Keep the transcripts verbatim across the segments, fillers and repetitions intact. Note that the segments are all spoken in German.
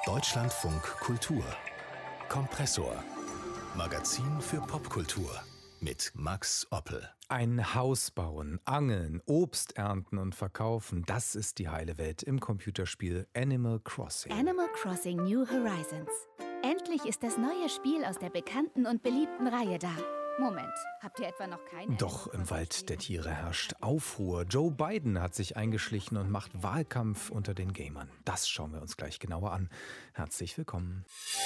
Deutschlandfunk Kultur Kompressor. Magazin für Popkultur mit Max Oppel. Ein Haus bauen, angeln, Obst ernten und verkaufen, das ist die heile Welt im Computerspiel Animal Crossing. Animal Crossing New Horizons. Endlich ist das neue Spiel aus der bekannten und beliebten Reihe da. Moment, habt ihr etwa noch keine? Doch im Wald der Tiere herrscht Aufruhr. Joe Biden hat sich eingeschlichen und macht Wahlkampf unter den Gamern. Das schauen wir uns gleich genauer an. Herzlich willkommen.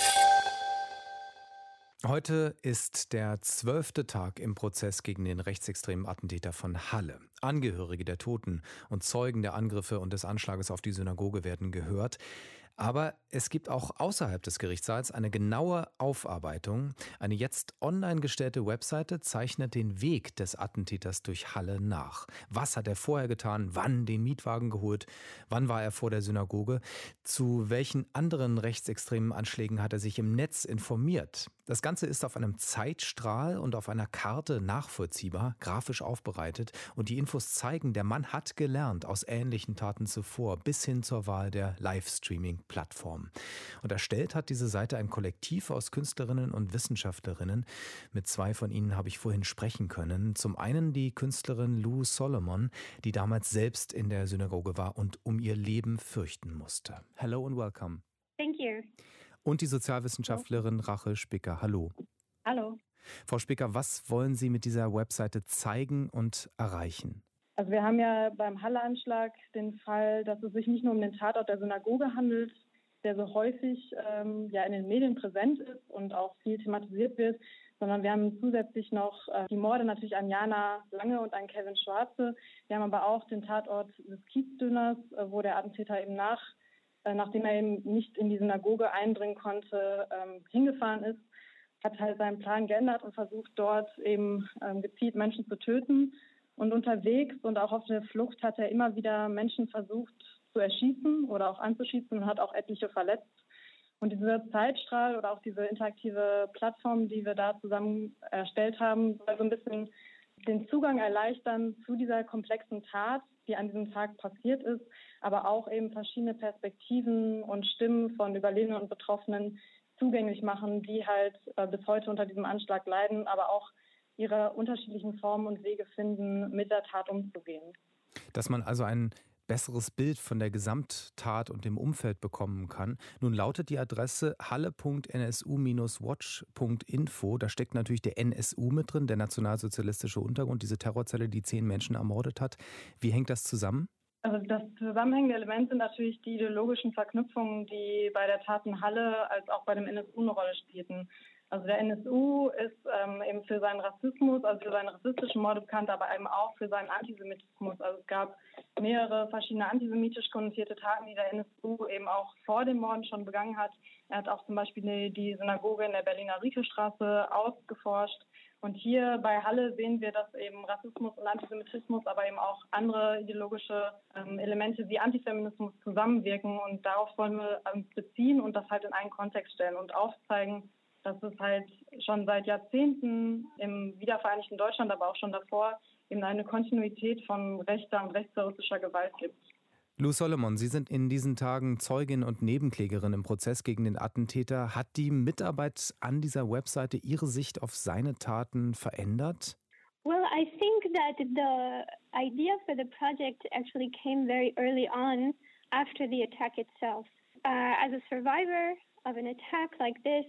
Heute ist der zwölfte Tag im Prozess gegen den rechtsextremen Attentäter von Halle. Angehörige der Toten und Zeugen der Angriffe und des Anschlages auf die Synagoge werden gehört. Aber es gibt auch außerhalb des Gerichtssaals eine genaue Aufarbeitung. Eine jetzt online gestellte Webseite zeichnet den Weg des Attentäters durch Halle nach. Was hat er vorher getan? Wann den Mietwagen geholt? Wann war er vor der Synagoge? Zu welchen anderen rechtsextremen Anschlägen hat er sich im Netz informiert? Das Ganze ist auf einem Zeitstrahl und auf einer Karte nachvollziehbar, grafisch aufbereitet. Und die Infos zeigen, der Mann hat gelernt aus ähnlichen Taten zuvor, bis hin zur Wahl der Livestreaming-Plattform. Und erstellt hat diese Seite ein Kollektiv aus Künstlerinnen und Wissenschaftlerinnen. Mit zwei von ihnen habe ich vorhin sprechen können. Zum einen die Künstlerin Lou Solomon, die damals selbst in der Synagoge war und um ihr Leben fürchten musste. Hello and welcome. Thank you. Und die Sozialwissenschaftlerin Rachel Spicker. Hallo. Hallo. Frau Spicker, was wollen Sie mit dieser Webseite zeigen und erreichen? Also wir haben ja beim Halle-Anschlag den Fall, dass es sich nicht nur um den Tatort der Synagoge handelt, der so häufig ähm, ja in den Medien präsent ist und auch viel thematisiert wird, sondern wir haben zusätzlich noch äh, die Morde natürlich an Jana Lange und an Kevin Schwarze. Wir haben aber auch den Tatort des Kiezdöners, äh, wo der Attentäter eben nach nachdem er eben nicht in die Synagoge eindringen konnte, ähm, hingefahren ist, hat halt seinen Plan geändert und versucht dort eben ähm, gezielt Menschen zu töten. Und unterwegs und auch auf der Flucht hat er immer wieder Menschen versucht zu erschießen oder auch anzuschießen und hat auch etliche verletzt. Und dieser Zeitstrahl oder auch diese interaktive Plattform, die wir da zusammen erstellt haben, soll so ein bisschen den Zugang erleichtern zu dieser komplexen Tat, die an diesem Tag passiert ist, aber auch eben verschiedene Perspektiven und Stimmen von Überlebenden und Betroffenen zugänglich machen, die halt äh, bis heute unter diesem Anschlag leiden, aber auch ihre unterschiedlichen Formen und Wege finden, mit der Tat umzugehen. Dass man also ein besseres Bild von der Gesamttat und dem Umfeld bekommen kann. Nun lautet die Adresse halle punkt n s u Bindestrich watch punkt info. Da steckt natürlich der N S U mit drin, der nationalsozialistische Untergrund, diese Terrorzelle, die zehn Menschen ermordet hat. Wie hängt das zusammen? Also das zusammenhängende Element sind natürlich die ideologischen Verknüpfungen, die bei der Tat in Halle als auch bei dem N S U eine Rolle spielten. Also der N S U ist ähm, eben für seinen Rassismus, also für seine rassistischen Morde bekannt, aber eben auch für seinen Antisemitismus. Also es gab mehrere verschiedene antisemitisch konnotierte Taten, die der N S U eben auch vor dem Morden schon begangen hat. Er hat auch zum Beispiel die, die Synagoge in der Berliner Rieke-Straße ausgeforscht. Und hier bei Halle sehen wir, dass eben Rassismus und Antisemitismus, aber eben auch andere ideologische ähm, Elemente wie Antifeminismus zusammenwirken. Und darauf wollen wir ähm, beziehen und das halt in einen Kontext stellen und aufzeigen, dass es halt schon seit Jahrzehnten im wiedervereinigten Deutschland, aber auch schon davor, eben eine Kontinuität von rechter und rechtsterroristischer Gewalt gibt. Lou Solomon, Sie sind in diesen Tagen Zeugin und Nebenklägerin im Prozess gegen den Attentäter. Hat die Mitarbeit an dieser Webseite Ihre Sicht auf seine Taten verändert? Well, I think that the idea for the project actually came very early on after the attack itself. Uh, as a survivor of an attack like this,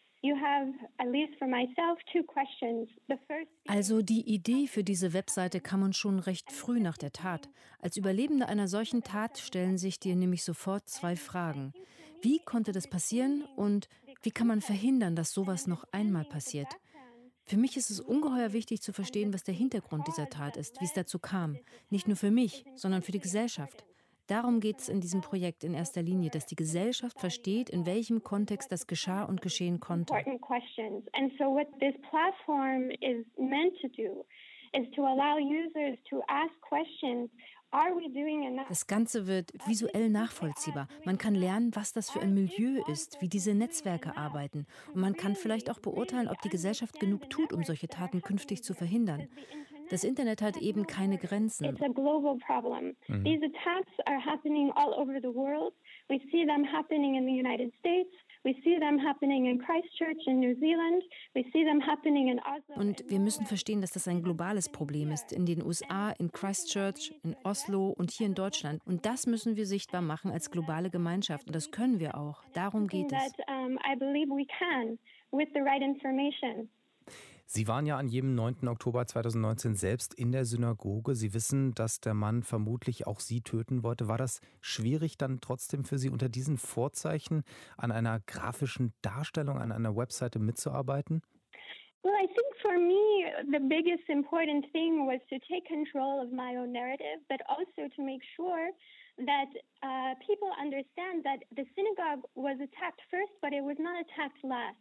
Also die Idee für diese Webseite kam uns schon recht früh nach der Tat. Als Überlebende einer solchen Tat stellen sich dir nämlich sofort zwei Fragen. Wie konnte das passieren und wie kann man verhindern, dass sowas noch einmal passiert? Für mich ist es ungeheuer wichtig zu verstehen, was der Hintergrund dieser Tat ist, wie es dazu kam. Nicht nur für mich, sondern für die Gesellschaft. Darum geht es in diesem Projekt in erster Linie, dass die Gesellschaft versteht, in welchem Kontext das geschah und geschehen konnte. And so what this platform is meant to do is to allow users to ask questions. Das Ganze wird visuell nachvollziehbar. Man kann lernen, was das für ein Milieu ist, wie diese Netzwerke arbeiten. Und man kann vielleicht auch beurteilen, ob die Gesellschaft genug tut, um solche Taten künftig zu verhindern. Das Internet hat eben keine Grenzen. It's a global problem. Mhm. These attacks are happening all over the world. We see them happening in the United States. We see them happening in Christchurch in New Zealand. We see them happening in Oslo. Und wir müssen verstehen, dass das ein globales Problem ist. In den U S A, in Christchurch, in Oslo und hier in Deutschland. Und das müssen wir sichtbar machen als globale Gemeinschaft. Und das können wir auch. Darum geht es. That um, I believe we can with the right information. Sie waren ja an jenem neunten Oktober zweitausendneunzehn selbst in der Synagoge. Sie wissen, dass der Mann vermutlich auch Sie töten wollte. War das schwierig dann trotzdem für Sie unter diesen Vorzeichen an einer grafischen Darstellung, an einer Webseite mitzuarbeiten? Well, I think for me, the biggest important thing was to take control of my own narrative, but also to make sure that uh, people understand that the synagogue was attacked first, but it was not attacked last.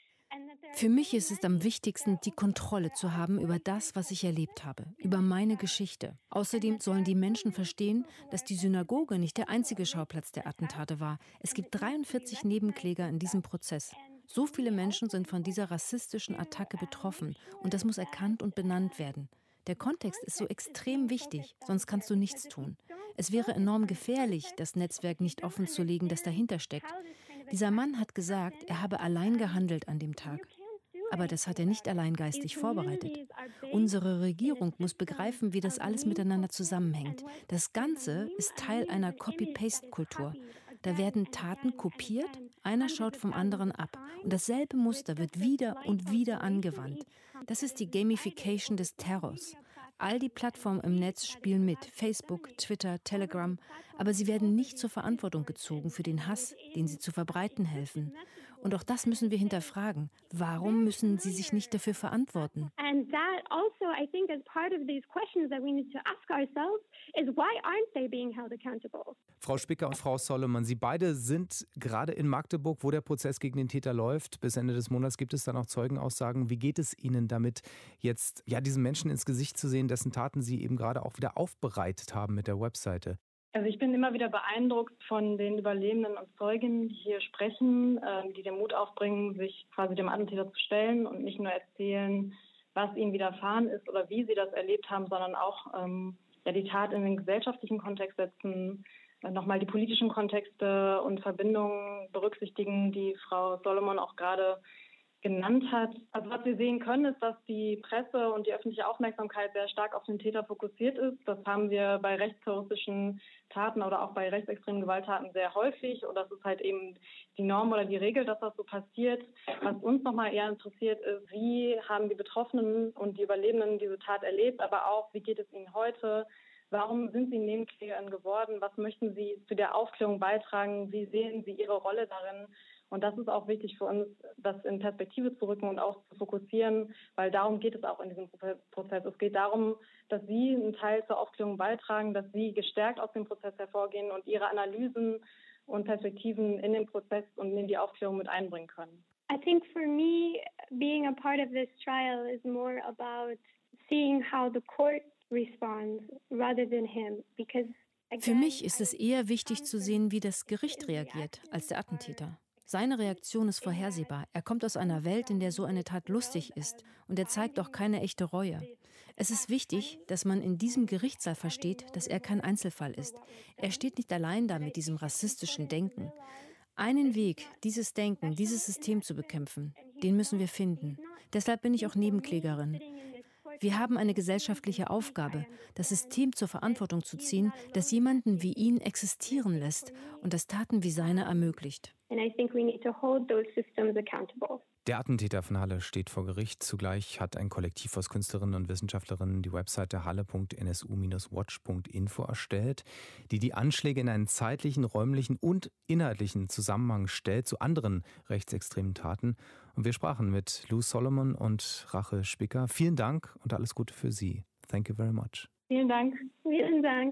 Für mich ist es am wichtigsten, die Kontrolle zu haben über das, was ich erlebt habe, über meine Geschichte. Außerdem sollen die Menschen verstehen, dass die Synagoge nicht der einzige Schauplatz der Attentate war. Es gibt dreiundvierzig Nebenkläger in diesem Prozess. So viele Menschen sind von dieser rassistischen Attacke betroffen und das muss erkannt und benannt werden. Der Kontext ist so extrem wichtig, sonst kannst du nichts tun. Es wäre enorm gefährlich, das Netzwerk nicht offenzulegen, das dahinter steckt. Dieser Mann hat gesagt, er habe allein gehandelt an dem Tag. Aber das hat er nicht allein geistig vorbereitet. Unsere Regierung muss begreifen, wie das alles miteinander zusammenhängt. Das Ganze ist Teil einer Copy-Paste-Kultur. Da werden Taten kopiert, einer schaut vom anderen ab. Und dasselbe Muster wird wieder und wieder angewandt. Das ist die Gamification des Terrors. All die Plattformen im Netz spielen mit, Facebook, Twitter, Telegram, aber sie werden nicht zur Verantwortung gezogen für den Hass, den sie zu verbreiten helfen. Und auch das müssen wir hinterfragen. Warum müssen sie sich nicht dafür verantworten? And that also, I think, as part of these questions that we need to ask ourselves is why aren't they being held accountable? Frau Spicker und Frau Solomon, Sie beide sind gerade in Magdeburg, wo der Prozess gegen den Täter läuft. Bis Ende des Monats gibt es dann auch Zeugenaussagen. Wie geht es Ihnen damit, jetzt ja diesen Menschen ins Gesicht zu sehen, dessen Taten Sie eben gerade auch wieder aufbereitet haben mit der Webseite? Also ich bin immer wieder beeindruckt von den Überlebenden und Zeugen, die hier sprechen, äh, die den Mut aufbringen, sich quasi dem Attentäter zu stellen und nicht nur erzählen, was ihnen widerfahren ist oder wie sie das erlebt haben, sondern auch ähm, ja, die Tat in den gesellschaftlichen Kontext setzen, äh, nochmal die politischen Kontexte und Verbindungen berücksichtigen, die Frau Solomon auch gerade genannt hat. Also was wir sehen können, ist, dass die Presse und die öffentliche Aufmerksamkeit sehr stark auf den Täter fokussiert ist. Das haben wir bei rechtsterroristischen Taten oder auch bei rechtsextremen Gewalttaten sehr häufig. Und das ist halt eben die Norm oder die Regel, dass das so passiert. Was uns nochmal eher interessiert ist, wie haben die Betroffenen und die Überlebenden diese Tat erlebt, aber auch, wie geht es ihnen heute? Warum sind Sie Nebenklägerin geworden? Was möchten Sie zu der Aufklärung beitragen? Wie sehen Sie Ihre Rolle darin? Und das ist auch wichtig für uns, das in Perspektive zu rücken und auch zu fokussieren, weil darum geht es auch in diesem Prozess. Es geht darum, dass Sie einen Teil zur Aufklärung beitragen, dass Sie gestärkt aus dem Prozess hervorgehen und Ihre Analysen und Perspektiven in den Prozess und in die Aufklärung mit einbringen können. I think for me, being a part of this trial is more about seeing how the court responds rather than him, because Für mich ist es eher wichtig zu sehen, wie das Gericht reagiert, als der Attentäter. Seine Reaktion ist vorhersehbar. Er kommt aus einer Welt, in der so eine Tat lustig ist. Und er zeigt auch keine echte Reue. Es ist wichtig, dass man in diesem Gerichtssaal versteht, dass er kein Einzelfall ist. Er steht nicht allein da mit diesem rassistischen Denken. Einen Weg, dieses Denken, dieses System zu bekämpfen, den müssen wir finden. Deshalb bin ich auch Nebenklägerin. Wir haben eine gesellschaftliche Aufgabe, das System zur Verantwortung zu ziehen, das jemanden wie ihn existieren lässt und das Taten wie seine ermöglicht. And I think we need to hold those systems accountable. Der Attentäter von Halle steht vor Gericht. Zugleich hat ein Kollektiv aus Künstlerinnen und Wissenschaftlerinnen die Webseite halle punkt n s u Bindestrich watch punkt info erstellt, die die Anschläge in einen zeitlichen, räumlichen und inhaltlichen Zusammenhang stellt zu anderen rechtsextremen Taten. Und wir sprachen mit Lou Solomon und Rachel Spicker. Vielen Dank und alles Gute für Sie. Thank you very much. Vielen Dank. Vielen Dank.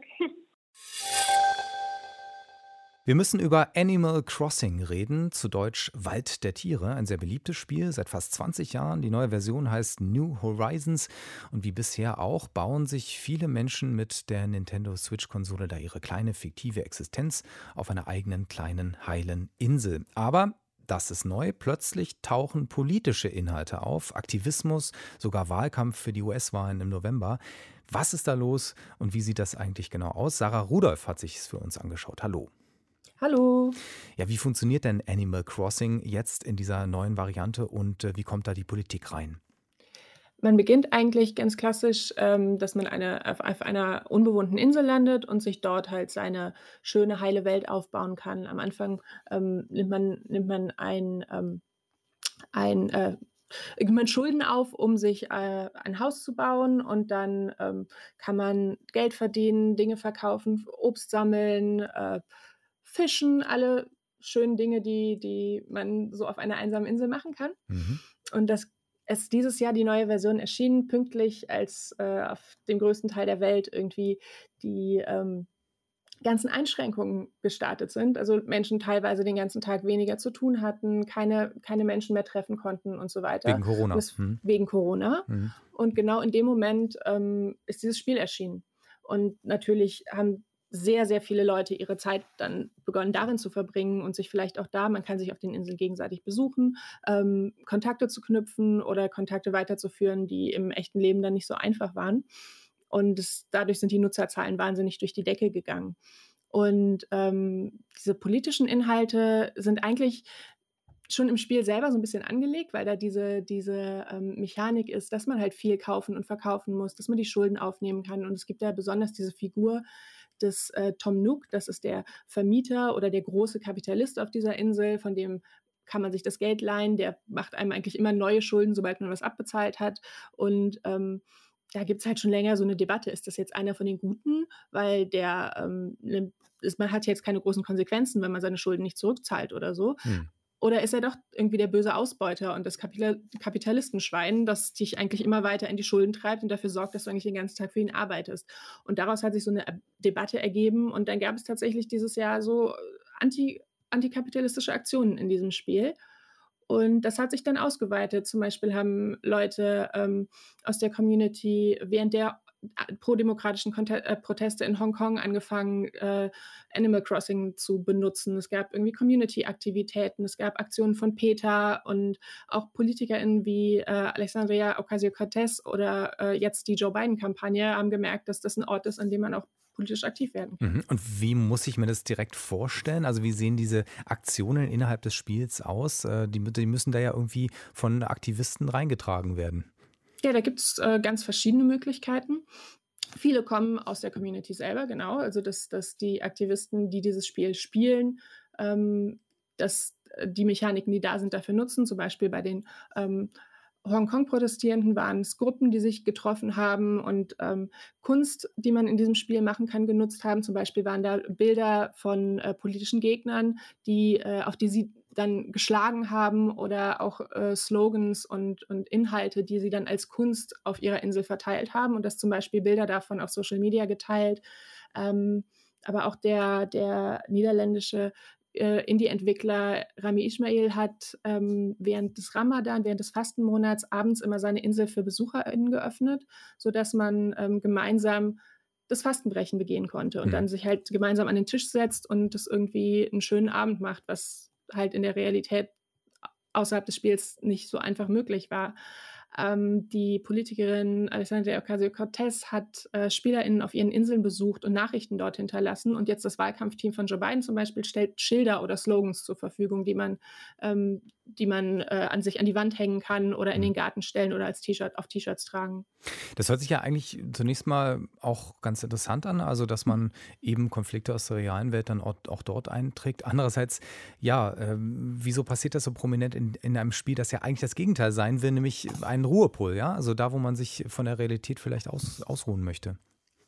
Wir müssen über Animal Crossing reden, zu Deutsch Wald der Tiere, ein sehr beliebtes Spiel seit fast zwanzig Jahren. Die neue Version heißt New Horizons und wie bisher auch bauen sich viele Menschen mit der Nintendo Switch-Konsole da ihre kleine fiktive Existenz auf einer eigenen kleinen heilen Insel. Aber das ist neu. Plötzlich tauchen politische Inhalte auf, Aktivismus, sogar Wahlkampf für die U S-Wahlen im November. Was ist da los und wie sieht das eigentlich genau aus? Sarah Rudolph hat sich es für uns angeschaut. Hallo. Hallo. Ja, wie funktioniert denn Animal Crossing jetzt in dieser neuen Variante und äh, wie kommt da die Politik rein? Man beginnt eigentlich ganz klassisch, ähm, dass man eine, auf, auf einer unbewohnten Insel landet und sich dort halt seine schöne, heile Welt aufbauen kann. Am Anfang ähm, nimmt man, nimmt man ein, ähm, ein äh, nimmt man Schulden auf, um sich äh, ein Haus zu bauen und dann ähm, kann man Geld verdienen, Dinge verkaufen, Obst sammeln, äh, fischen, alle schönen Dinge, die, die man so auf einer einsamen Insel machen kann. Mhm. Und das ist dieses Jahr die neue Version erschienen, pünktlich, als äh, auf dem größten Teil der Welt irgendwie die ähm, ganzen Einschränkungen gestartet sind. Also Menschen teilweise den ganzen Tag weniger zu tun hatten, keine, keine Menschen mehr treffen konnten und so weiter. Wegen Corona. Und das, Hm. Wegen Corona. Mhm. Und genau in dem Moment ähm, ist dieses Spiel erschienen. Und natürlich haben sehr, sehr viele Leute ihre Zeit dann begonnen, darin zu verbringen und sich vielleicht auch da, man kann sich auf den Inseln gegenseitig besuchen, ähm, Kontakte zu knüpfen oder Kontakte weiterzuführen, die im echten Leben dann nicht so einfach waren. Und es, dadurch sind die Nutzerzahlen wahnsinnig durch die Decke gegangen. Und ähm, diese politischen Inhalte sind eigentlich schon im Spiel selber so ein bisschen angelegt, weil da diese, diese ähm, Mechanik ist, dass man halt viel kaufen und verkaufen muss, dass man die Schulden aufnehmen kann. Und es gibt ja besonders diese Figur des äh, Tom Nook, das ist der Vermieter oder der große Kapitalist auf dieser Insel, von dem kann man sich das Geld leihen, der macht einem eigentlich immer neue Schulden, sobald man was abbezahlt hat. Und ähm, da gibt es halt schon länger so eine Debatte, ist das jetzt einer von den Guten, weil der ähm, ne, ist, man hat jetzt keine großen Konsequenzen, wenn man seine Schulden nicht zurückzahlt oder so. Hm. Oder ist er doch irgendwie der böse Ausbeuter und das Kapital- Kapitalistenschwein, das dich eigentlich immer weiter in die Schulden treibt und dafür sorgt, dass du eigentlich den ganzen Tag für ihn arbeitest? Und daraus hat sich so eine Debatte ergeben und dann gab es tatsächlich dieses Jahr so anti, antikapitalistische Aktionen in diesem Spiel. Und das hat sich dann ausgeweitet. Zum Beispiel haben Leute ähm, aus der Community während der prodemokratischen Konte- äh, Proteste in Hongkong angefangen, äh, Animal Crossing zu benutzen. Es gab irgendwie Community-Aktivitäten, es gab Aktionen von PETA und auch PolitikerInnen wie äh, Alexandria Ocasio-Cortez oder äh, jetzt die Joe Biden-Kampagne haben gemerkt, dass das ein Ort ist, an dem man auch politisch aktiv werden kann. Mhm. Und wie muss ich mir das direkt vorstellen? Also wie sehen diese Aktionen innerhalb des Spiels aus? Äh, Die, die müssen da ja irgendwie von Aktivisten reingetragen werden. Ja, da gibt es äh, ganz verschiedene Möglichkeiten. Viele kommen aus der Community selber, genau. Also, dass, dass die Aktivisten, die dieses Spiel spielen, ähm, dass die Mechaniken, die da sind, dafür nutzen. Zum Beispiel bei den ähm, Hongkong-Protestierenden waren es Gruppen, die sich getroffen haben und ähm, Kunst, die man in diesem Spiel machen kann, genutzt haben. Zum Beispiel waren da Bilder von äh, politischen Gegnern, die, äh, auf die sie dann geschlagen haben oder auch äh, Slogans und, und Inhalte, die sie dann als Kunst auf ihrer Insel verteilt haben und das zum Beispiel Bilder davon auf Social Media geteilt. Ähm, aber auch der, der niederländische äh, Indie-Entwickler Rami Ismail hat ähm, während des Ramadan, während des Fastenmonats abends immer seine Insel für BesucherInnen geöffnet, sodass man ähm, gemeinsam das Fastenbrechen begehen konnte und Mhm. dann sich halt gemeinsam an den Tisch setzt und das irgendwie einen schönen Abend macht, was halt in der Realität außerhalb des Spiels nicht so einfach möglich war. Ähm, die Politikerin Alexandria Ocasio-Cortez hat äh, SpielerInnen auf ihren Inseln besucht und Nachrichten dort hinterlassen. Und jetzt das Wahlkampfteam von Joe Biden zum Beispiel stellt Schilder oder Slogans zur Verfügung, die man, ähm, die man äh, an sich an die Wand hängen kann oder in den Garten stellen oder als T-Shirt auf T-Shirts tragen. Das hört sich ja eigentlich zunächst mal auch ganz interessant an, also dass man eben Konflikte aus der realen Welt dann auch, auch dort einträgt. Andererseits, ja, ähm, wieso passiert das so prominent in, in einem Spiel, das ja eigentlich das Gegenteil sein will, nämlich ein Ruhepol, ja? Also da, wo man sich von der Realität vielleicht aus, ausruhen möchte.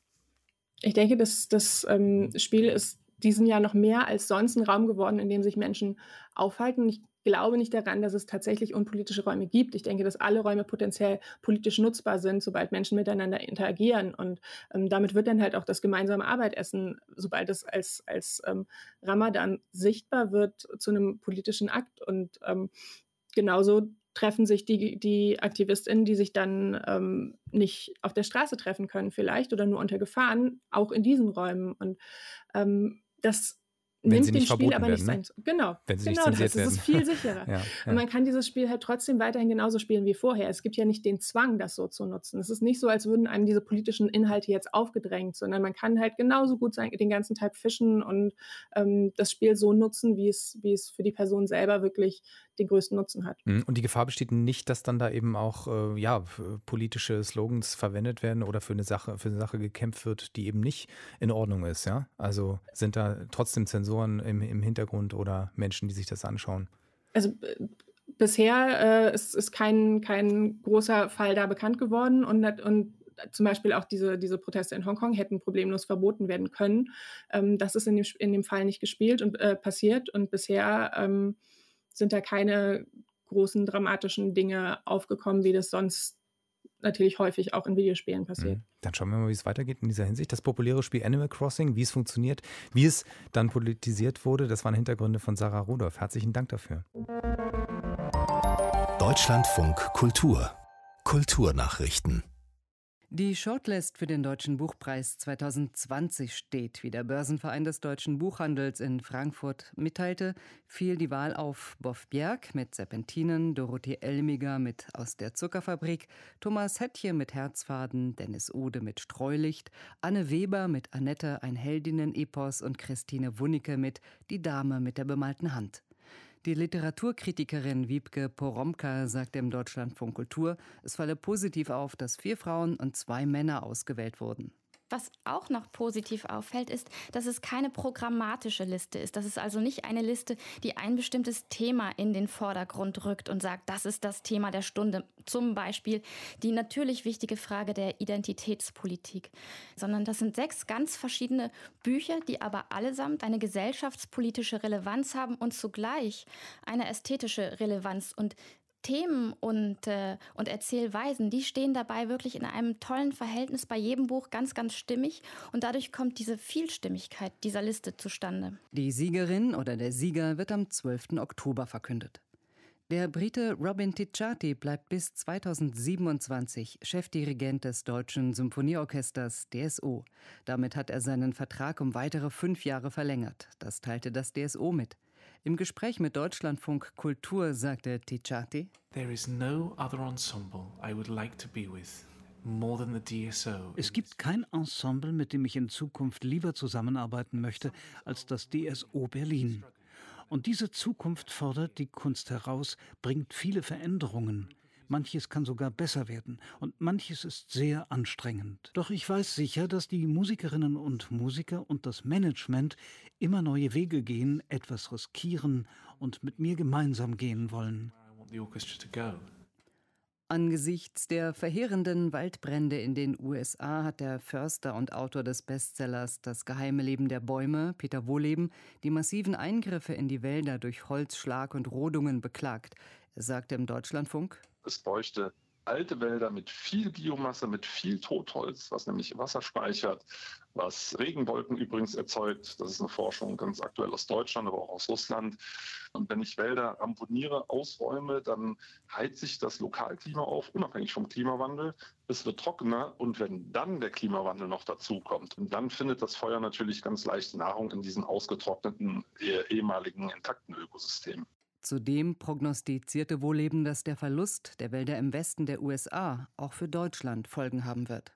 Ich denke, dass das ähm, Spiel ist diesen Jahr noch mehr als sonst ein Raum geworden, in dem sich Menschen aufhalten. Ich glaube nicht daran, dass es tatsächlich unpolitische Räume gibt. Ich denke, dass alle Räume potenziell politisch nutzbar sind, sobald Menschen miteinander interagieren. Und ähm, damit wird dann halt auch das gemeinsame Abendessen, sobald es als, als ähm, Ramadan sichtbar wird, zu einem politischen Akt. Und ähm, genauso treffen sich die, die AktivistInnen, die sich dann ähm, nicht auf der Straße treffen können vielleicht oder nur unter Gefahren, auch in diesen Räumen. Und ähm, das Wenn nimmt sie dem nicht Spiel verboten aber nicht werden, sein. ne? Genau, Wenn sie nicht genau das. zensiert Es werden. ist viel sicherer. Ja, Und ja. man kann dieses Spiel halt trotzdem weiterhin genauso spielen wie vorher. Es gibt ja nicht den Zwang, das so zu nutzen. Es ist nicht so, als würden einem diese politischen Inhalte jetzt aufgedrängt, sondern man kann halt genauso gut sein, den ganzen Tag fischen und ähm, das Spiel so nutzen, wie es, wie es für die Person selber wirklich den größten Nutzen hat. Mhm. Und die Gefahr besteht nicht, dass dann da eben auch äh, ja, f- politische Slogans verwendet werden oder für eine Sache, für eine Sache gekämpft wird, die eben nicht in Ordnung ist, ja? Also sind da trotzdem Zensoren im, im Hintergrund oder Menschen, die sich das anschauen? Also äh, bisher äh, ist, ist kein, kein großer Fall da bekannt geworden und, nat- und zum Beispiel auch diese, diese Proteste in Hongkong hätten problemlos verboten werden können. Ähm, das ist in dem, in dem Fall nicht gespielt und äh, passiert und bisher ähm, sind da keine großen dramatischen Dinge aufgekommen, wie das sonst natürlich häufig auch in Videospielen passiert. Mhm. Dann schauen wir mal, wie es weitergeht in dieser Hinsicht. Das populäre Spiel Animal Crossing, wie es funktioniert, wie es dann politisiert wurde, das waren Hintergründe von Sarah Rudolph. Herzlichen Dank dafür. Deutschlandfunk Kultur. Kulturnachrichten. Die Shortlist für den Deutschen Buchpreis zwanzig zwanzig steht, wie der Börsenverein des deutschen Buchhandels in Frankfurt mitteilte, fiel die Wahl auf Boff Bjerg mit Serpentinen, Dorothee Elmiger mit Aus der Zuckerfabrik, Thomas Hettche mit Herzfaden, Dennis Ode mit Streulicht, Anne Weber mit Annette, ein Heldinnen-Epos und Christine Wunicke mit Die Dame mit der bemalten Hand. Die Literaturkritikerin Wiebke Poromka sagte im Deutschlandfunk Kultur, es falle positiv auf, dass vier Frauen und zwei Männer ausgewählt wurden. Was auch noch positiv auffällt, ist, dass es keine programmatische Liste ist. Das ist also nicht eine Liste, die ein bestimmtes Thema in den Vordergrund rückt und sagt, das ist das Thema der Stunde. Zum Beispiel die natürlich wichtige Frage der Identitätspolitik. Sondern das sind sechs ganz verschiedene Bücher, die aber allesamt eine gesellschaftspolitische Relevanz haben und zugleich eine ästhetische Relevanz. Und Themen und, äh, und Erzählweisen, die stehen dabei wirklich in einem tollen Verhältnis bei jedem Buch ganz, ganz stimmig. Und dadurch kommt diese Vielstimmigkeit dieser Liste zustande. Die Siegerin oder der Sieger wird am zwölften Oktober verkündet. Der Brite Robin Ticciati bleibt bis zweitausendsiebenundzwanzig Chefdirigent des Deutschen Symphonieorchesters D S O. Damit hat er seinen Vertrag um weitere fünf Jahre verlängert. Das teilte das D S O mit. Im Gespräch mit Deutschlandfunk Kultur sagte Ticciati: There is no other ensemble I would like to be with more than the D S O. Es gibt kein Ensemble, mit dem ich in Zukunft lieber zusammenarbeiten möchte, als das D S O Berlin. Und diese Zukunft fordert die Kunst heraus, bringt viele Veränderungen. Manches kann sogar besser werden und manches ist sehr anstrengend. Doch ich weiß sicher, dass die Musikerinnen und Musiker und das Management immer neue Wege gehen, etwas riskieren und mit mir gemeinsam gehen wollen. Angesichts der verheerenden Waldbrände in den U S A hat der Förster und Autor des Bestsellers Das geheime Leben der Bäume, Peter Wohlleben, die massiven Eingriffe in die Wälder durch Holzschlag und Rodungen beklagt. Er sagte im Deutschlandfunk: Es bräuchte alte Wälder mit viel Biomasse, mit viel Totholz, was nämlich Wasser speichert, was Regenwolken übrigens erzeugt. Das ist eine Forschung ganz aktuell aus Deutschland, aber auch aus Russland. Und wenn ich Wälder ramponiere, ausräume, dann heizt sich das Lokalklima auf, unabhängig vom Klimawandel. Es wird trockener und wenn dann der Klimawandel noch dazukommt, und dann findet das Feuer natürlich ganz leicht Nahrung in diesen ausgetrockneten, eh- ehemaligen intakten Ökosystemen. Zudem prognostizierte Wohlleben, dass der Verlust der Wälder im Westen der U S A auch für Deutschland Folgen haben wird.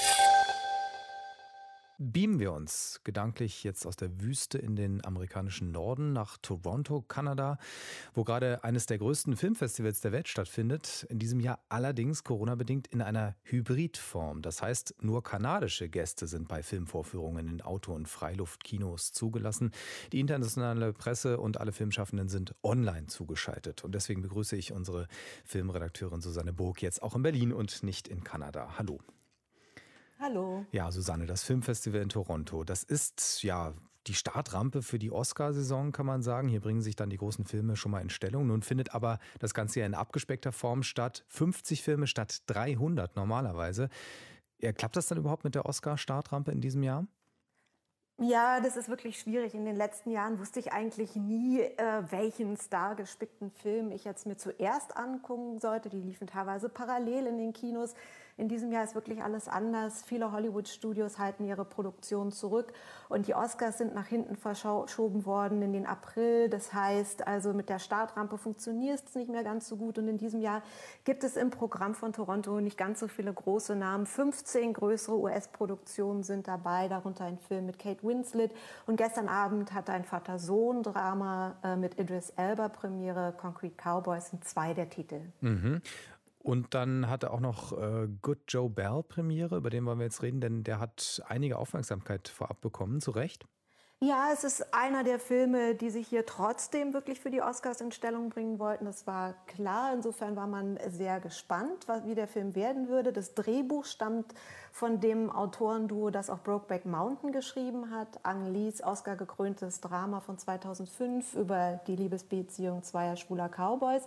Beamen wir uns gedanklich jetzt aus der Wüste in den amerikanischen Norden nach Toronto, Kanada, wo gerade eines der größten Filmfestivals der Welt stattfindet. In diesem Jahr allerdings Corona-bedingt in einer Hybridform. Das heißt, nur kanadische Gäste sind bei Filmvorführungen in Auto- und Freiluftkinos zugelassen. Die internationale Presse und alle Filmschaffenden sind online zugeschaltet. Und deswegen begrüße ich unsere Filmredakteurin Susanne Burg jetzt auch in Berlin und nicht in Kanada. Hallo. Hallo. Ja, Susanne, das Filmfestival in Toronto, das ist ja die Startrampe für die Oscarsaison, kann man sagen. Hier bringen sich dann die großen Filme schon mal in Stellung. Nun findet aber das Ganze ja in abgespeckter Form statt. fünfzig Filme statt dreihundert normalerweise. Ja, klappt das dann überhaupt mit der Oscar-Startrampe in diesem Jahr? Ja, das ist wirklich schwierig. In den letzten Jahren wusste ich eigentlich nie, äh, welchen stargespickten Film ich jetzt mir zuerst angucken sollte. Die liefen teilweise parallel in den Kinos. In diesem Jahr ist wirklich alles anders. Viele Hollywood-Studios halten ihre Produktion zurück und die Oscars sind nach hinten verschoben worden in den April. Das heißt, also mit der Startrampe funktioniert es nicht mehr ganz so gut. Und in diesem Jahr gibt es im Programm von Toronto nicht ganz so viele große Namen. fünfzehn größere U S-Produktionen sind dabei, darunter ein Film mit Kate Winslet. Und gestern Abend hatte ein Vater-Sohn-Drama äh, mit Idris Elba Premiere. Concrete Cowboys sind zwei der Titel. Mhm. Und dann hatte auch noch äh, Good Joe Bell Premiere, über den wollen wir jetzt reden, denn der hat einige Aufmerksamkeit vorab bekommen, zu Recht. Ja, es ist einer der Filme, die sich hier trotzdem wirklich für die Oscars in Stellung bringen wollten. Das war klar. Insofern war man sehr gespannt, wie der Film werden würde. Das Drehbuch stammt von dem Autorenduo, das auch Brokeback Mountain geschrieben hat. Ang Lees Oscar-gekröntes Drama von zweitausendfünf über die Liebesbeziehung zweier schwuler Cowboys.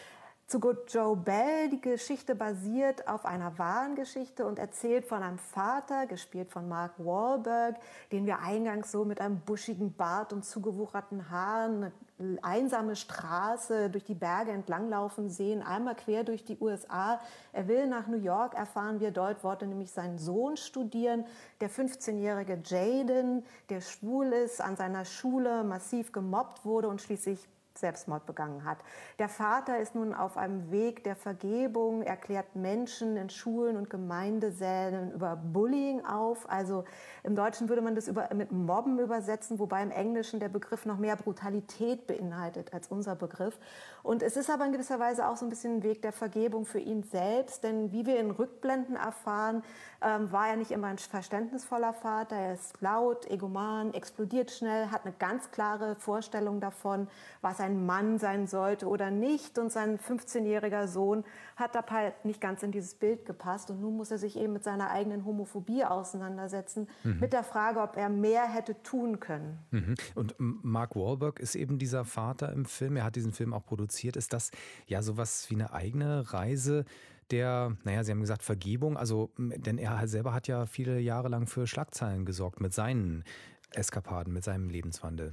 Zu Good Joe Bell, die Geschichte basiert auf einer wahren Geschichte und erzählt von einem Vater, gespielt von Mark Wahlberg, den wir eingangs so mit einem buschigen Bart und zugewucherten Haaren, eine einsame Straße durch die Berge entlanglaufen sehen, einmal quer durch die U S A. Er will nach New York, erfahren wir, dort wollte nämlich sein Sohn studieren, der fünfzehnjährige Jaden, der schwul ist, an seiner Schule massiv gemobbt wurde und schließlich Selbstmord begangen hat. Der Vater ist nun auf einem Weg der Vergebung, er klärt Menschen in Schulen und Gemeindesälen über Bullying auf. Also im Deutschen würde man das über, mit Mobben übersetzen, wobei im Englischen der Begriff noch mehr Brutalität beinhaltet als unser Begriff. Und es ist aber in gewisser Weise auch so ein bisschen ein Weg der Vergebung für ihn selbst, denn wie wir in Rückblenden erfahren, ähm, war er nicht immer ein verständnisvoller Vater. Er ist laut, egoman, explodiert schnell, hat eine ganz klare Vorstellung davon, was ein Mann sein sollte oder nicht. Und sein fünfzehnjähriger Sohn hat da halt nicht ganz in dieses Bild gepasst. Und nun muss er sich eben mit seiner eigenen Homophobie auseinandersetzen, mhm. mit der Frage, ob er mehr hätte tun können. Mhm. Und Mark Wahlberg ist eben dieser Vater im Film. Er hat diesen Film auch produziert. Ist das ja sowas wie eine eigene Reise der, naja, Sie haben gesagt Vergebung, also, denn er selber hat ja viele Jahre lang für Schlagzeilen gesorgt mit seinen Eskapaden, mit seinem Lebenswandel.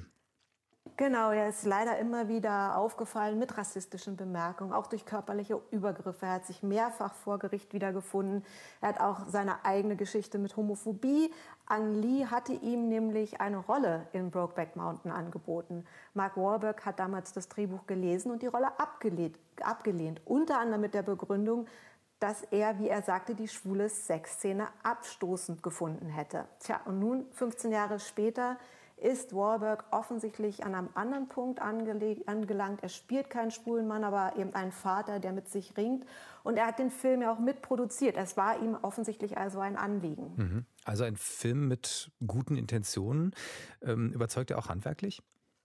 Genau, er ist leider immer wieder aufgefallen mit rassistischen Bemerkungen, auch durch körperliche Übergriffe. Er hat sich mehrfach vor Gericht wiedergefunden. Er hat auch seine eigene Geschichte mit Homophobie. Ang Lee hatte ihm nämlich eine Rolle in Brokeback Mountain angeboten. Mark Wahlberg hat damals das Drehbuch gelesen und die Rolle abgelehnt, abgelehnt. Unter anderem mit der Begründung, dass er, wie er sagte, die schwule Sexszene abstoßend gefunden hätte. Tja, und nun, fünfzehn Jahre später, ist Wahlberg offensichtlich an einem anderen Punkt angelangt. Er spielt keinen schwulen Mann, aber eben einen Vater, der mit sich ringt. Und er hat den Film ja auch mitproduziert. Es war ihm offensichtlich also ein Anliegen. Mhm. Also ein Film mit guten Intentionen. Ähm, überzeugt er auch handwerklich?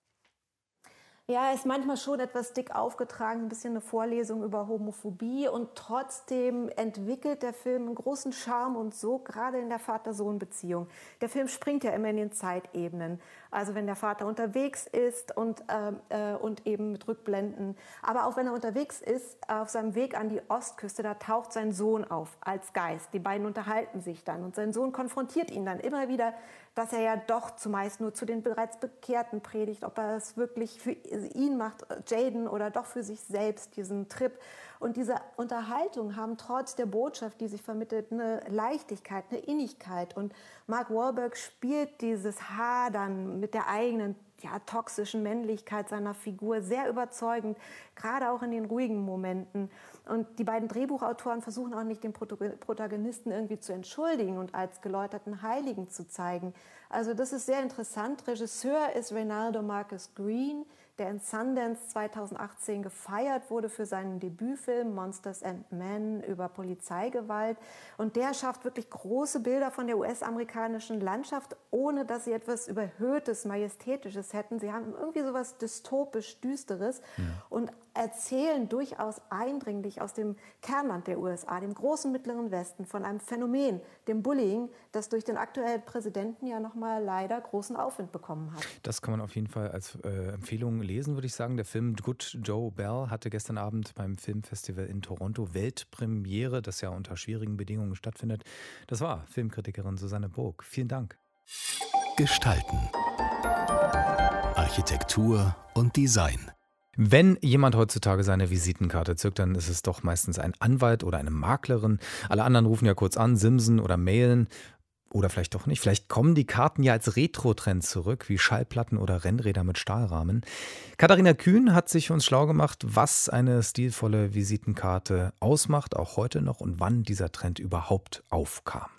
Ja, er ist manchmal schon etwas dick aufgetragen, ein bisschen eine Vorlesung über Homophobie und trotzdem entwickelt der Film einen großen Charme und so, gerade in der Vater-Sohn-Beziehung. Der Film springt ja immer in den Zeitebenen. Also wenn der Vater unterwegs ist und, äh, und eben mit Rückblenden. Aber auch wenn er unterwegs ist, auf seinem Weg an die Ostküste, da taucht sein Sohn auf als Geist. Die beiden unterhalten sich dann und sein Sohn konfrontiert ihn dann immer wieder, dass er ja doch zumeist nur zu den bereits Bekehrten predigt, ob er es wirklich für ihn macht, Jaden, oder doch für sich selbst, diesen Trip. Und diese Unterhaltungen haben trotz der Botschaft, die sich vermittelt, eine Leichtigkeit, eine Innigkeit. Und Mark Wahlberg spielt dieses Hadern mit der eigenen ja, toxischen Männlichkeit seiner Figur sehr überzeugend, gerade auch in den ruhigen Momenten. Und die beiden Drehbuchautoren versuchen auch nicht, den Protagonisten irgendwie zu entschuldigen und als geläuterten Heiligen zu zeigen. Also das ist sehr interessant. Regisseur ist Reynaldo Marcus Green, der in Sundance zweitausendachtzehn gefeiert wurde für seinen Debütfilm Monsters and Men über Polizeigewalt. Und der schafft wirklich große Bilder von der U S-amerikanischen Landschaft, ohne dass sie etwas Überhöhtes, Majestätisches hätten. Sie haben irgendwie so was dystopisch Düsteres ja. und erzählen durchaus eindringlich aus dem Kernland der U S A, dem großen Mittleren Westen, von einem Phänomen, dem Bullying, das durch den aktuellen Präsidenten ja nochmal leider großen Aufwind bekommen hat. Das kann man auf jeden Fall als äh, Empfehlung lesen, würde ich sagen. Der Film Good Joe Bell hatte gestern Abend beim Filmfestival in Toronto Weltpremiere, das ja unter schwierigen Bedingungen stattfindet. Das war Filmkritikerin Susanne Burg. Vielen Dank. Gestalten. Architektur und Design. Wenn jemand heutzutage seine Visitenkarte zückt, dann ist es doch meistens ein Anwalt oder eine Maklerin. Alle anderen rufen ja kurz an, simsen oder mailen. Oder vielleicht doch nicht. Vielleicht kommen die Karten ja als Retro-Trend zurück, wie Schallplatten oder Rennräder mit Stahlrahmen. Katharina Kühn hat sich für uns schlau gemacht, was eine stilvolle Visitenkarte ausmacht, auch heute noch, und wann dieser Trend überhaupt aufkam.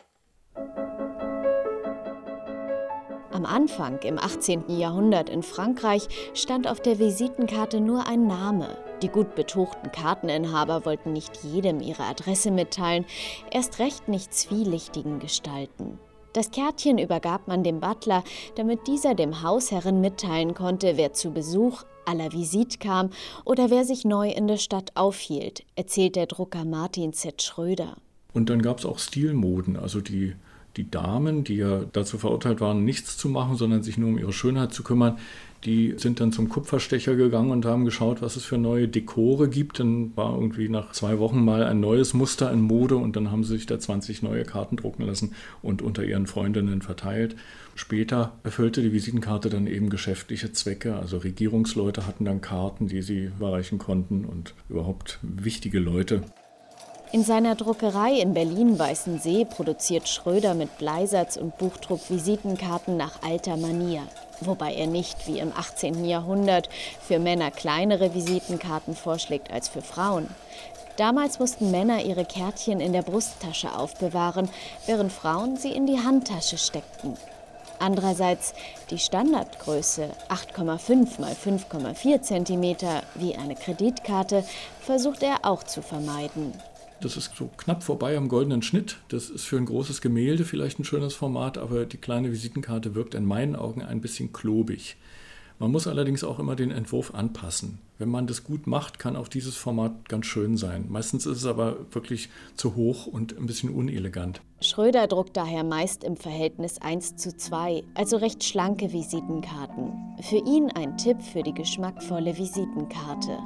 Am Anfang, im achtzehnten Jahrhundert in Frankreich, stand auf der Visitenkarte nur ein Name. Die gut betuchten Karteninhaber wollten nicht jedem ihre Adresse mitteilen, erst recht nicht zwielichtigen Gestalten. Das Kärtchen übergab man dem Butler, damit dieser dem Hausherren mitteilen konnte, wer zu Besuch, à la Visite kam oder wer sich neu in der Stadt aufhielt, erzählt der Drucker Martin Z. Schröder. Und dann gab es auch Stilmoden, also die Die Damen, die ja dazu verurteilt waren, nichts zu machen, sondern sich nur um ihre Schönheit zu kümmern, die sind dann zum Kupferstecher gegangen und haben geschaut, was es für neue Dekore gibt. Dann war irgendwie nach zwei Wochen mal ein neues Muster in Mode und dann haben sie sich da zwanzig neue Karten drucken lassen und unter ihren Freundinnen verteilt. Später erfüllte die Visitenkarte dann eben geschäftliche Zwecke. Also Regierungsleute hatten dann Karten, die sie überreichen konnten und überhaupt wichtige Leute. In seiner Druckerei in Berlin-Weißensee produziert Schröder mit Bleisatz und Buchdruck Visitenkarten nach alter Manier. Wobei er nicht, wie im achtzehnten Jahrhundert, für Männer kleinere Visitenkarten vorschlägt als für Frauen. Damals mussten Männer ihre Kärtchen in der Brusttasche aufbewahren, während Frauen sie in die Handtasche steckten. Andererseits die Standardgröße acht Komma fünf mal fünf Komma vier Zentimeter wie eine Kreditkarte versucht er auch zu vermeiden. Das ist so knapp vorbei am goldenen Schnitt. Das ist für ein großes Gemälde vielleicht ein schönes Format, aber die kleine Visitenkarte wirkt in meinen Augen ein bisschen klobig. Man muss allerdings auch immer den Entwurf anpassen. Wenn man das gut macht, kann auch dieses Format ganz schön sein. Meistens ist es aber wirklich zu hoch und ein bisschen unelegant. Schröder druckt daher meist im Verhältnis eins zu zwei, also recht schlanke Visitenkarten. Für ihn ein Tipp für die geschmackvolle Visitenkarte.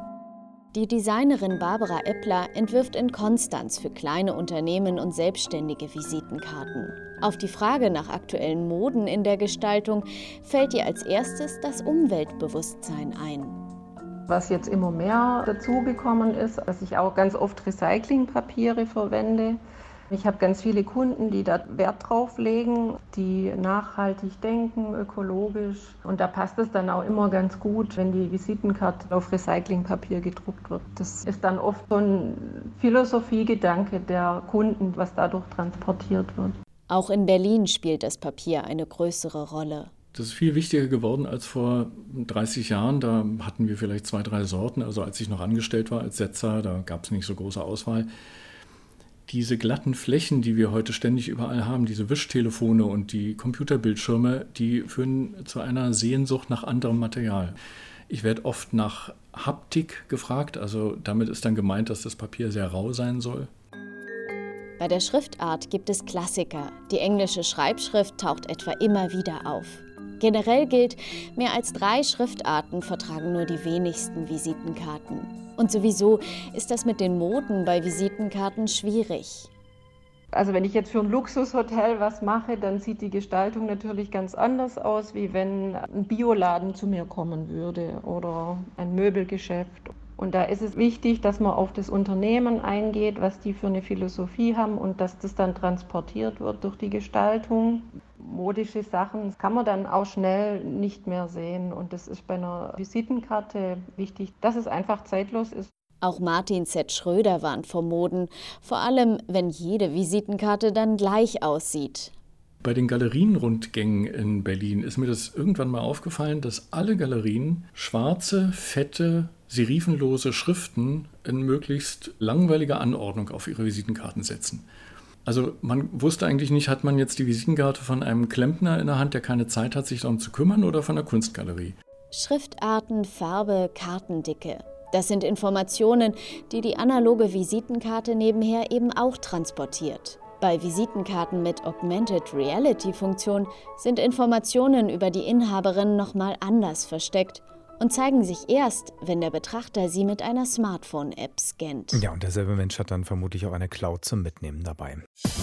Die Designerin Barbara Eppler entwirft in Konstanz für kleine Unternehmen und selbstständige Visitenkarten. Auf die Frage nach aktuellen Moden in der Gestaltung fällt ihr als erstes das Umweltbewusstsein ein. Was jetzt immer mehr dazugekommen ist, dass ich auch ganz oft Recyclingpapiere verwende. Ich habe ganz viele Kunden, die da Wert drauf legen, die nachhaltig denken, ökologisch. Und da passt es dann auch immer ganz gut, wenn die Visitenkarte auf Recyclingpapier gedruckt wird. Das ist dann oft so ein Philosophiegedanke der Kunden, was dadurch transportiert wird. Auch in Berlin spielt das Papier eine größere Rolle. Das ist viel wichtiger geworden als vor dreißig Jahren. Da hatten wir vielleicht zwei, drei Sorten. Also als ich noch angestellt war als Setzer, da gab es nicht so große Auswahl. Diese glatten Flächen, die wir heute ständig überall haben, diese Wischtelefone und die Computerbildschirme, die führen zu einer Sehnsucht nach anderem Material. Ich werde oft nach Haptik gefragt, also damit ist dann gemeint, dass das Papier sehr rau sein soll. Bei der Schriftart gibt es Klassiker. Die englische Schreibschrift taucht etwa immer wieder auf. Generell gilt, mehr als drei Schriftarten vertragen nur die wenigsten Visitenkarten. Und sowieso ist das mit den Moden bei Visitenkarten schwierig. Also wenn ich jetzt für ein Luxushotel was mache, dann sieht die Gestaltung natürlich ganz anders aus, wie wenn ein Bioladen zu mir kommen würde oder ein Möbelgeschäft. Und da ist es wichtig, dass man auf das Unternehmen eingeht, was die für eine Philosophie haben und dass das dann transportiert wird durch die Gestaltung. Modische Sachen kann man dann auch schnell nicht mehr sehen. Und das ist bei einer Visitenkarte wichtig, dass es einfach zeitlos ist. Auch Martin Z. Schröder warnt vor Moden, vor allem wenn jede Visitenkarte dann gleich aussieht. Bei den Galerienrundgängen in Berlin ist mir das irgendwann mal aufgefallen, dass alle Galerien schwarze, fette, serifenlose Schriften in möglichst langweiliger Anordnung auf ihre Visitenkarten setzen. Also man wusste eigentlich nicht, hat man jetzt die Visitenkarte von einem Klempner in der Hand, der keine Zeit hat, sich darum zu kümmern, oder von der Kunstgalerie? Schriftarten, Farbe, Kartendicke. Das sind Informationen, die die analoge Visitenkarte nebenher eben auch transportiert. Bei Visitenkarten mit Augmented Reality-Funktion sind Informationen über die Inhaberin nochmal anders versteckt und zeigen sich erst, wenn der Betrachter sie mit einer Smartphone-App scannt. Ja, und derselbe Mensch hat dann vermutlich auch eine Cloud zum Mitnehmen dabei.